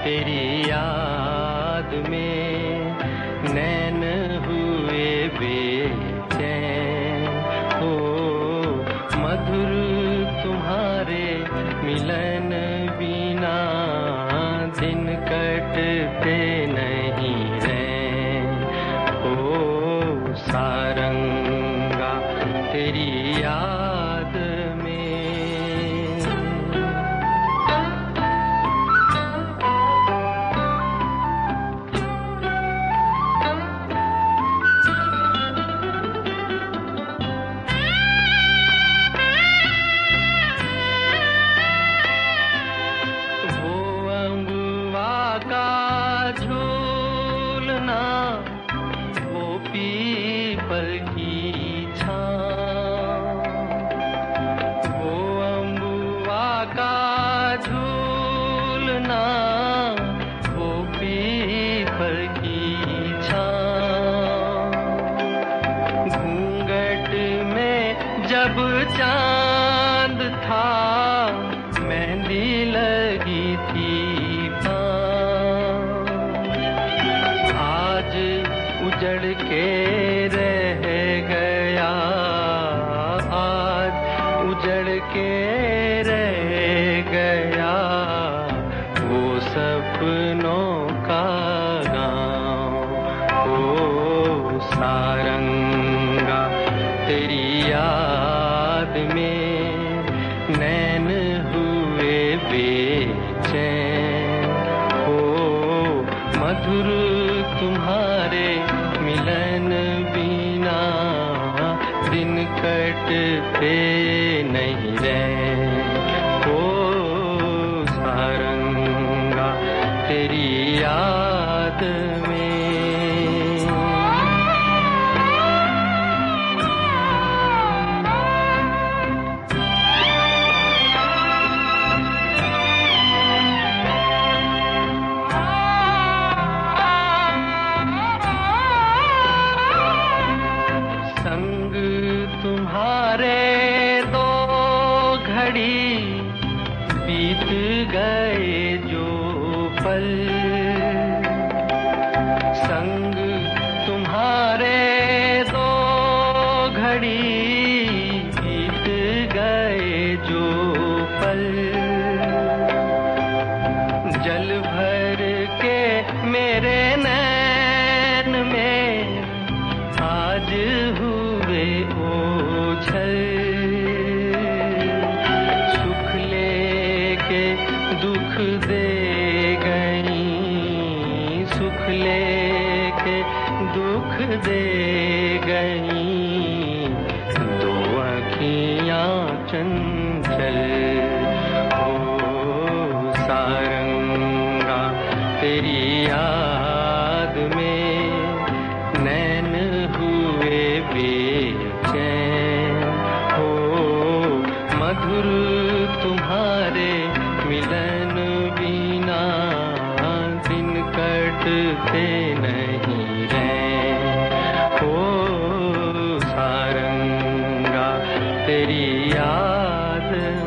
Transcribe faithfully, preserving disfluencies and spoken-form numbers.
तेरी याद में नैन हुए बेचैन हो, मधुर तुम्हारे मिलन बिना दिन कटते नहीं रैन हो सारंगा तेरी याद में। झूलना वो पीपल की छाँव, वो अम्बुआ का झूलना वो पीपल की छाँव। घूंघट में जब चांद था मेहंदी लगी थी उजड़ के रह गया, आज उजड़ के रह गया वो सपनों का गाँव। ओ सारंगा तेरी याद में नैन हुए बेचैन हो, मधुर तुम्हारे मिलन बिना दिन कटते नहीं रैन हो सारंगा तेरी याद में। तुम्हारे दो घड़ी बीत गए जो पल, संग तुम्हारे दो घड़ी बीत गए जो पल, जल भर के मेरे नैन में आज हुए ओझल, सुख लेके दुख दे गई, सुख लेके दुख दे गई दो आँखियाँ चंचल। ओ सारंगा तेरी याद में नैन हुए बेचैन हो, मधुर तुम्हारे मिलन बिना दिन कटते नहीं रैन हो सारंगा तेरी याद